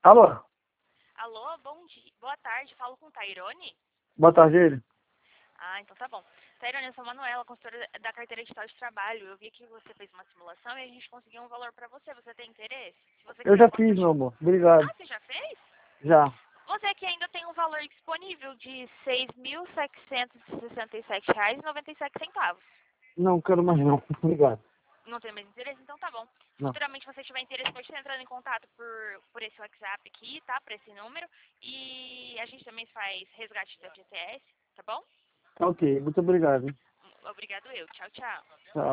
Alô? Alô, bom dia. Boa tarde, falo com Tairone? Boa tarde, ele. Ah, então tá bom. Tairone, eu sou a Manuela, consultora da carteira digital de trabalho. Eu vi que você fez uma simulação e a gente conseguiu um valor pra você. Você tem interesse? Se você Eu quiser, eu já posso fiz, te... meu amor. Obrigado. Ah, você já fez? Já. Você aqui ainda tem um valor disponível de R$ 6.767,97. Não, quero mais não. Obrigado. Não tem mais interesse? Então tá bom. Se Não. futuramente você tiver interesse, pode estar entrando em contato por esse WhatsApp aqui, tá? Por esse número. E a gente também faz resgate da GTS, tá bom? Tá ok. Muito obrigado, hein? Obrigado eu. Tchau, tchau. Tchau.